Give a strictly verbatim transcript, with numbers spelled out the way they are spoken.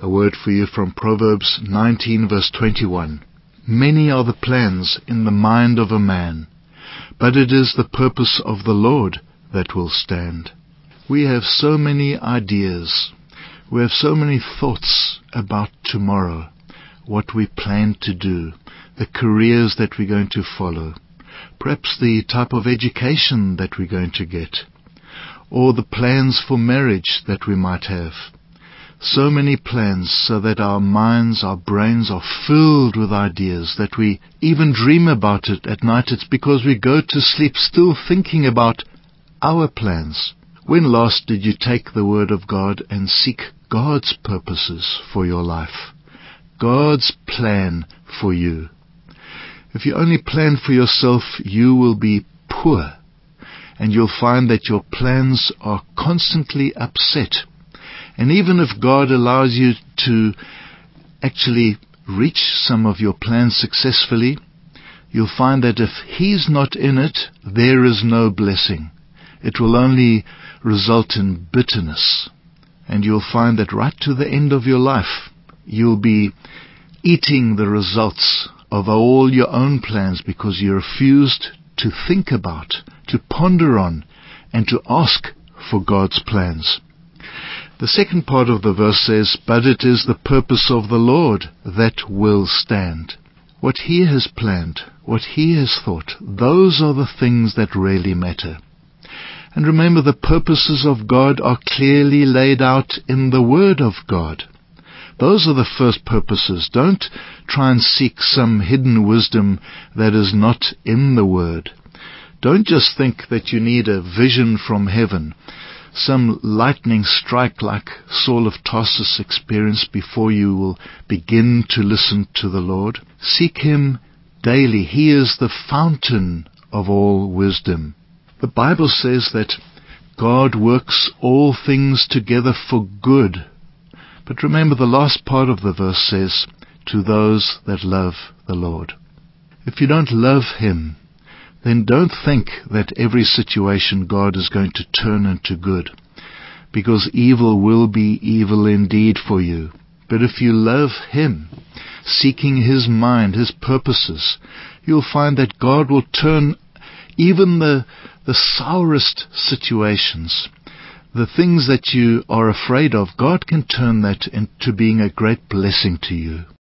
A word for you from Proverbs nineteen verse twenty-one. Many are the plans in the mind of a man, but it is the purpose of the Lord that will stand. We have so many ideas. We have so many thoughts about tomorrow, what we plan to do, the careers that we're going to follow, perhaps the type of education that we're going to get, or the plans for marriage that we might have. So many plans, so that our minds, our brains are filled with ideas that we even dream about it at night. It's because we go to sleep still thinking about our plans. When last did you take the Word of God and seek God's purposes for your life? God's plan for you. If you only plan for yourself, you will be poor, and you'll find that your plans are constantly upset. And even if God allows you to actually reach some of your plans successfully, you'll find that if He's not in it, there is no blessing. It will only result in bitterness. And you'll find that right to the end of your life, you'll be eating the results of all your own plans because you refused to think about, to ponder on, and to ask for God's plans. The second part of the verse says, but it is the purpose of the Lord that will stand. What He has planned, what He has thought, those are the things that really matter. And remember, the purposes of God are clearly laid out in the Word of God. Those are the first purposes. Don't try and seek some hidden wisdom that is not in the Word. Don't just think that you need a vision from heaven, some lightning strike like Saul of Tarsus experienced before you will begin to listen to the Lord. Seek Him daily. He is the fountain of all wisdom. The Bible says that God works all things together for good. But remember, the last part of the verse says, to those that love the Lord. If you don't love Him, then don't think that every situation God is going to turn into good, because evil will be evil indeed for you. But if you love Him, seeking His mind, His purposes, you'll find that God will turn even the, the sourest situations, the things that you are afraid of, God can turn that into being a great blessing to you.